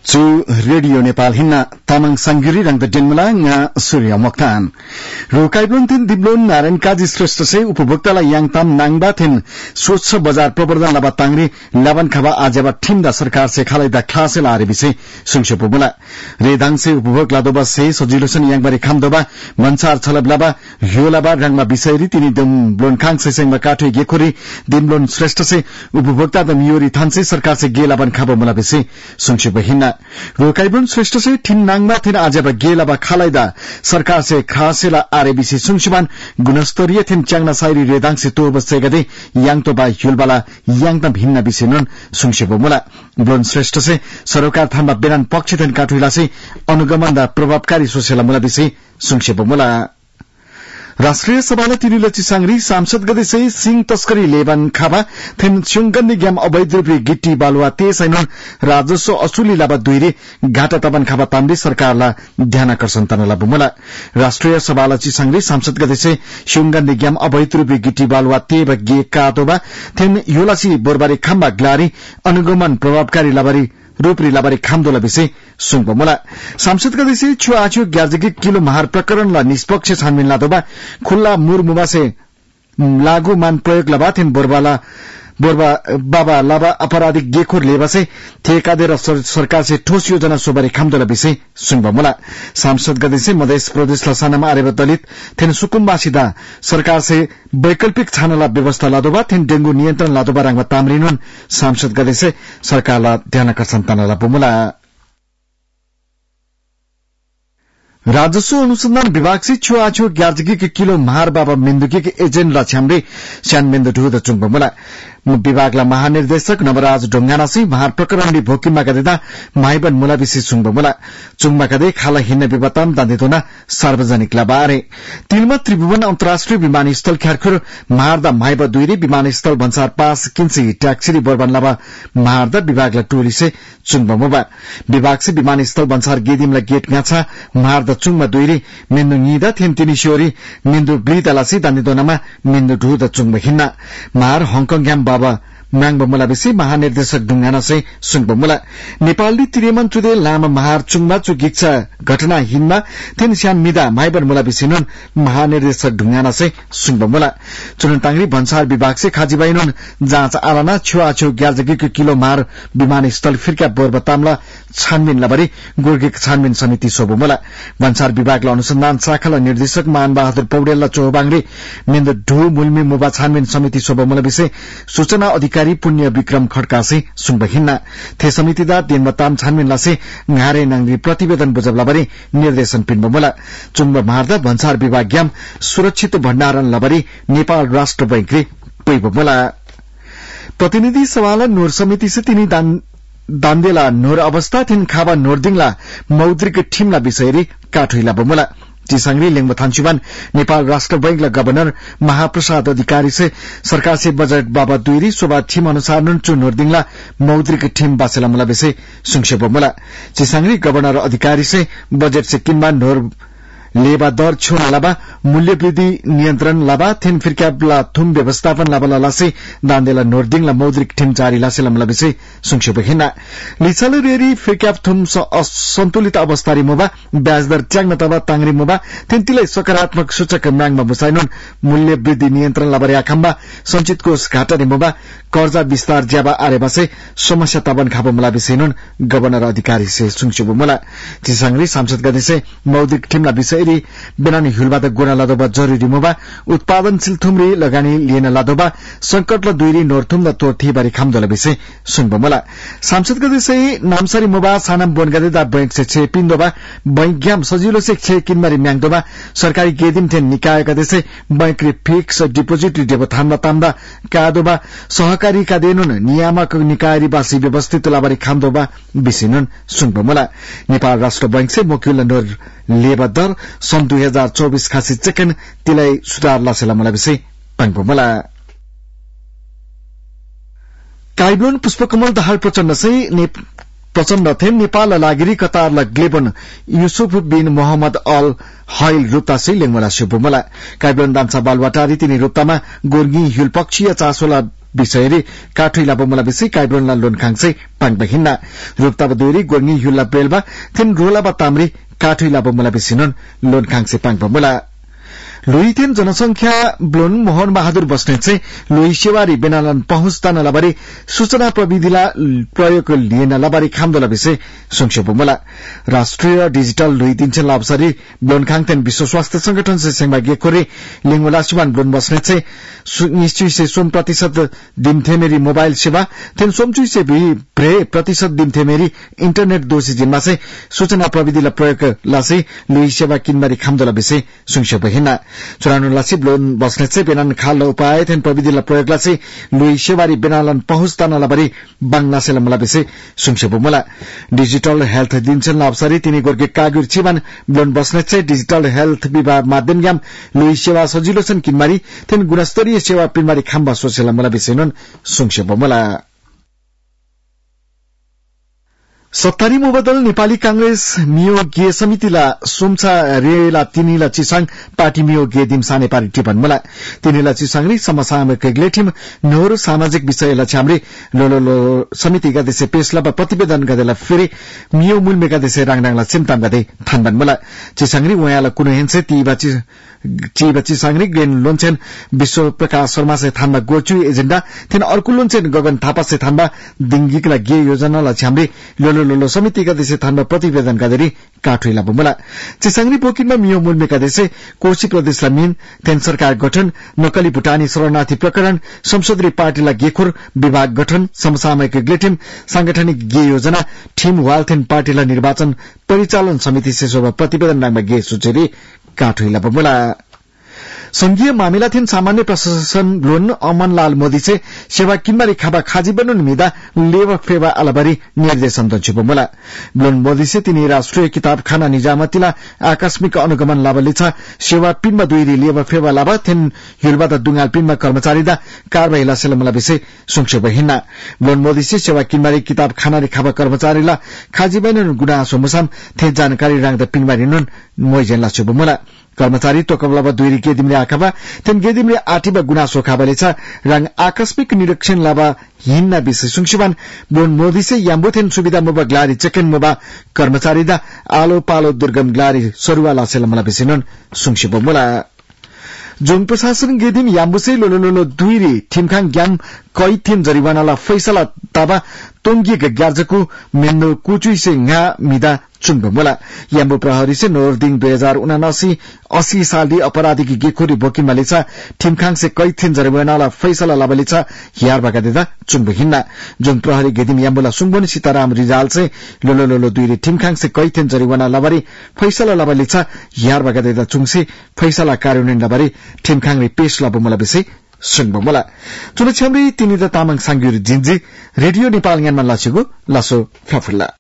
Zu Radio Nepal hinna tamang sanggiri rang the denmala nga Surya Moktan. Rokaibron tin diblon Narayan Kaji Shrestha से उपभोक्तालाई याङताम नाङबा थिन स्वच्छ बजार प्रवर्धन लाबा तांगरी लाबन खाबा आजेबा ठिमदा सरकार से खालाइदा खासे लारे बिसे सुंगशो पुमुला रेदाङ से उपभोग लादोबा से सजिलोसन याङबारी खामदोबा मनसार छलबलाबा ह्योलाबा रंगमा विषयरी तिनी दिमब्लोन खाङ सेसेङमा काठे गेखोरी दिमब्लोन श्रेष्ठ से उपभोक्ता द मियोरी थान से सरकार से गे लाबन खाबा मुला बिसे सुंगशो बहिना रोकाइब्रोन श्रेष्ठ से ठिन नाङबा थिन आजेबा गे लाबा खालाइदा सरकार से खासेला आरे बिसे सुंगशुबान गुणस्तरीय थिन च्याङना साइरी रेदाङ से तो बसे गदे याङतोबा ह्युलबाला याङता भिन्न बिसेनन सुंगशेबो मुला ब्लोन श्रेष्ठ से सरकार थानमा बेरान पक्ष थिन काठुइला से अनुगमन दा प्रभावकारी सोसेला मुला बिसे सुंगशेबो मुला राष्ट्रिय सभाले तिनीले चिसाङरी सांसद गदेसे सिंह तस्करी लेबान खाबा थिन सुंगन्दी ग्याम अवैध रूपी गिट्टी बालुवा तेसैन राजस्व असुली लाबा दुइरे घाटा तबन खाबा ताम्री सरकारला ध्यान आकर्षण तनला बुमला राष्ट्रिय सभाले चिसाङरी सांसद गदेसे सुंगन्दी ग्याम अवैध रूपी गिट्टी बालुवा ते बगे कातोबा थिन योलासी बोरबारी खाम्बा ग्लारी अनुगमन प्रभावकारी लाबारी रूपरी लाबारी खामदोला विषय सुङबमुला सांसद गदेसे छुआछु ग्याजगी किलो महार प्रकरणला निष्पक्ष छानबिन लादोबा खुल्ला मुरमुबा से लागू मान प्रयोग लबा थिन बाबा लाबा अपराधिक गेखोर लेबा से ठेकादे र सरकार से ठोस योजना सोबारी खामदोला विषय सुङबमुला सांसद गदेसे मधेस प्रदेश लसानामा आरेब दलित थिन सुकुम्बासिदा सरकार से वैकल्पिक छानला व्यवस्था लादोबा थिन डेंगू नियन्त्रण लादोबा राङमा तामरिनुन सांसद गदेसे सरकारला ध्यान आकर्षण तनला बुमुला राजस्व अनुसंधान विभाग से छुआछु ग्याजगी के किलो महार बाबा मिन्दुकी के एजेंट ला छ्याम्रे स्यान मिन्दु ढुद चुङबमुला विभागला महानिर्देशक नवराज ढोंगाना से महार प्रकरणले भोकिमा गदेदा माइबन मुला विशेष सुङबमुला चुङमा गदे खाला हिन्न विबताम दान्देतोना सार्वजनिक लाबारे तिलमा त्रिभुवन अन्तर्राष्ट्रिय विमानस्थल ख्यारखुर महारदा माइबा दुइरे विमानस्थल भन्सार पास किन्सी ट्याक्सीरी बर्बन लाबा महारदा विभागला टोरी से चुङबमुबा विभाग से विमानस्थल भन्सार गेदिमला गेट गाछा महारदा चुङमा दुइरे मिन्दु निदा थिन तिनी सियोरी मिन्दु ब्लिदालासी दान्देतोनामा मिन्दु ढुद चुङब हिन्ना महार हङकङ ग्याम बाबा म्याङबा मुला विषय महानिर्देशक ढुङ्गाना से सुङबा मुला नेपालली तिरेमन चुदे लामा महार चुङमा चुगिक्षा घटना हिनमा थिन स्यान मिदा माइबर मुला विषयन महानिर्देशक ढुङ्गाना से सुङबा मुला चुनटाङरी भन्सार विभाग से खाजिबाइनुन जाँच आलाना छुआछु ग्याजगीको किलो मार विमानस्थल फिर्का बोरबतामला छानबिन लबरी गुर्गेक छानबिन समिति सोबो मुला भन्सार विभागला अनुसन्धान शाखाला निर्देशक मानबहादुर पौडेलला चोहबाङले मिन्द ढु मुल्मी मुबा छानबिन समिति सोबो मुला विषय सूचना अधिकारी पुण्य विक्रम खड्कासे सुङबहिन्ना थे समितिदा दिनबताम छानबिनला से ngaरे नांगरी प्रतिवेदन बुझबलाबरी निर्देशन पिन्बमुला चुङब मार्दा भन्सार विभाग ग्याम सुरक्षित भण्डारण लबरी नेपाल राष्ट्र बैंकले पैबमुला प्रतिनिधि सभाला नोर समिति से तिनी दान्देला नोर अवस्था थिन खाबा नोरदिङला मौद्रिक ठिमला विषयरी काठुइला बमुला चिसाङरी लेङबा थान्चुबान नेपाल राष्ट्र बैंकला गवर्नर महाप्रसाद अधिकारी से सरकार से बजट बाबा दुइरी सोबा ठिम अनुसार नुन्चु नोरदिङला मौद्रिक ठिम बासेला मुला विषय सुङशे बमुला चिसाङरी गवर्नर अधिकारी से बजट से किनमा नोर लेबा दर छोना लाबा मूल्य वृद्धि नियन्त्रण लाबा थिन फिर्क्याबला थुम व्यवस्थापन लाबला लासे दान्देला नोरदिङला मौद्रिक ठिम जारी लासेला मुला विषय सुङशे बहिना लिछल रेरी फिर्क्याब थुम असन्तुलित अवस्थारी मुबा ब्याज दर च्याङ्न तबा तांगरी मुबा थिन्तिलाई सकारात्मक सूचक म्याङमा बुसाइनुन मूल्य वृद्धि नियन्त्रण लाबरे आखम्बा संचित कोष घाटारी मुबा कर्जा विस्तार ज्याबा आरे बसे समस्या तबन खाबो मुला विषयनुन गवर्नर अधिकारी से सुङशे मुला चिसाङरी सांसद गदेसे मौद्रिक ठिमला विषय बेनानी हुलबाट गोना लादोबा जरुरी मुबा उत्पादनशील थुम्री लगानी लिन लादोबा संकट ल दुइरी नोरथुम ल तोर्थी बारी खामदोला विषय सुङबमुला सांसद गदेसे नामसरी मुबा सानाम बोनगदेदा बैंक से छे पिन्दोबा बैंक ग्याम सजिलो से छे किनमारी म्याङदोबा सरकारी गेदिम थेन निकाय गदेसे बैंक रे फिक्स डिपोजिट देबो थामला तामदा कादोबा सहकारी का देनुन नियामक निकायरी बासी व्यवस्थित लाबारी खामदोबा बिसिनुन सुङबमुला नेपाल राष्ट्र बैंक से मोक्युल नोर लेबा दर सन् 2024 खासी चेकन तिलाई सुधार लासेला मुला विषय पाङबमुला काइब्लोन पुष्पकमल दाहाल प्रचण्ड थे नेपाल लागिरी कतार ग्लेबन Yusuf bin Mohammed Al Hail रुप्ता से लेङमला सुबुमला काइब्लोन दान्सा बालवाटारी तिनी रुप्तामा गोर्गी ह्युल पक्षीय चासोला विषयरी काठुई लाबोमुला विषय काइब्रोनला लोन खाङसे पाङबहिन्ना रुक्ताब दुरी गोर्नी हुल्ला बेलबा थिन रोलाबा तामरी काठुई लाबोमुला विषयन लोन खाङसे पाङबमुला लुईथेन जनसंख्या ब्लोन मोहन बहादुर बस्नेत चाहिँ लुई सेवारी बेनालन पहुँचता नलाबारी सूचना प्रविधिला प्रयोग लिएन लाबारी खामदोला विषय संक्षेपमुला राष्ट्रिय डिजिटल लुई 300 लाभसरी ब्लोन खाङथेन विश्व स्वास्थ्य संगठन से सेंगमा गेकोरे लिंगोला सुबान ब्लोन बस्नेत चाहिँ निश्चय से 100% दिन्थे मेरी मोबाइल सेवा थेन सोमचुई से भी भ्रे प्रतिशत दिन्थे मेरी इंटरनेट दोषी जिम्मा से सूचना प्रविधिला प्रयोग लासे लुई सेवा किनबारी खामदोला विषय संक्षेप हिना चुरानो लासी ब्लोन बस्नेत चाहिँ बेनान खाल उपाय थेन प्रविधिला प्रयोगला चाहिँ लुई सेवारी बेनालन पहुँचता नलाबारी बांग्लासेला मला विषय संक्षेप मला डिजिटल हेल्थ दिन्छन् अवसरी तिनी गोर्के कागुर छिबान ब्लोन बस्नेत चाहिँ डिजिटल हेल्थ विभाग माध्यमज्ञाम लुई सेवा सजिलो छन् किनबारी थेन गुणस्तरीय सेवा पिनबारी खाम्बा सोसेला मला विषय नन संक्षेप मला सत्तारी मुबदल नेपाली कांग्रेस मियो गे समितिला सोमचा रेला तिनीला चिसाङ पार्टी मियो गे दिमसाने पारी टिपन मला तिनीला चिसाङरी समसामयिक ग्लेटिम नोर सामाजिक विषयला छामरी लोलो समिति गदेसे पेशला प्रतिवेदन गदेला फेरि मियो मूल गदेसे राङडाङला चिमताम गदे थानबन मला चिसाङरी वयाला कुनो हेन्से ची बच्ची सांगरी ग्रेन लोन्छेन विश्व प्रकाश शर्मा से थानमा गोचु एजेन्डा थेन अर्को लोन्छेन गगन थापा से थानमा दिंगिकला गे योजनाला छामरी लोलो समिति गदेसे थानमा प्रतिवेदन गदेरी काठुइला बुमला चिसाङरी पोकिनमा मियो मूलमे गदेसे कोशी प्रदेशला मिन थेन सरकार गठन नकली भुटानी शरणार्थी प्रकरण संसदीय पार्टीला गेखुर विभाग गठन समसामयिक ग्लेटिम सांगठनिक गे योजना ठिम वालथेन पार्टीला निर्वाचन परिचालन समिति से शोभा प्रतिवेदन नाममा गे सुचेरी काठुइला बुमला संघीय मामिला थिन सामान्य प्रशासन लोन अमनलाल मोदी से सेवा किनबारी खाबा खाजी बनुन मिदा लेवा फेवा अलबारी निर्देशन दन्छुप मला लोन मोदी से तिनी राष्ट्रिय किताबखाना निजामतीला आकस्मिक अनुगमन लाभलिछ सेवा पिनमा दुईरी लेवा फेवा लाभा थिन हिलबादा दुंगाल पिनमा कर्मचारीदा कारबाही लासेला मला विषय संक्षेप हिन्ना लोन मोदी से सेवा किनबारी किताबखाना रे खाबा कर्मचारीला खाजी बनुन गुनासो मुसाम थे जानकारी राङदा पिनबारी नुन मोइजेन लासुप मला कर्मचारी तोकबलाबा दुईरी गेदिमले आखाबा तेन गेदिमले आठीबा गुनासो खाबाले छ रंग आकस्मिक निरीक्षण लाबा हिन्ना विषय सुंक्षिबान बोन मोदी से याम्बोथेन सुविधा मुबा ग्लारी चेकन मुबा कर्मचारी दा आलो पालो दुर्गम ग्लारी सरुवा लासेला मला विषयन सुंक्षिब मुला जोंग प्रशासन गेदिम याम्बुसे लोलो दुईरी ठिमखाङ ग्याम कई थिन जरिवानाला फैसला ताबा तोंगी ग्यार्जको मेन्नो कुचुई से nga मिदा चुंग मुला याम्बु प्रहरी से नोरदिङ 2079-80 सालदी अपराधी की गेखोरी बोकिम मलेछा ठिमखाङ से कई थिन जरिवानाला फैसला लाबलेछा हियार बगादेदा चुंग हिन्ना जोंग प्रहरी गेदिम याम्बुला सुंगबन सीताराम रिजाल से लोलो दुईरी ठिमखाङ से कई थिन जरिवाना लाबारी फैसला लाबलेछा हियार बगादेदा चुंगसे फैसला कार्यान्वयन लाबारी ठिमखाङ रे पेश लाबमुला विषय संगबमुला चुनछ्यामरी तिनी द तामाङ सांग्युर जिन्जी रेडियो नेपाल ज्ञानमा लासेको लासो फ्याफुल्ला